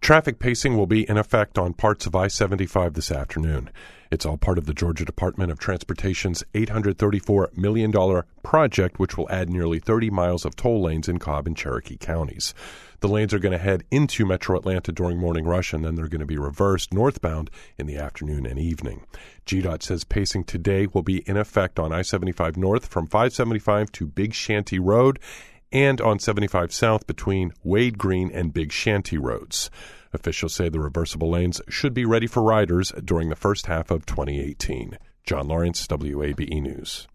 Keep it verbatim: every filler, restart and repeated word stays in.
Traffic pacing will be in effect on parts of I seventy-five this afternoon. It's all part of the Georgia Department of Transportation's eight hundred thirty-four million dollars project, which will add nearly thirty miles of toll lanes in Cobb and Cherokee counties. The lanes are going to head into Metro Atlanta during morning rush, and then they're going to be reversed northbound in the afternoon and evening. G DOT says pacing today will be in effect on I seventy-five north from five seventy-five to Big Shanty Road, and on seventy-five south between Wade Green and Big Shanty Roads. Officials say the reversible lanes should be ready for riders during the first half of twenty eighteen. John Lawrence, W A B E News.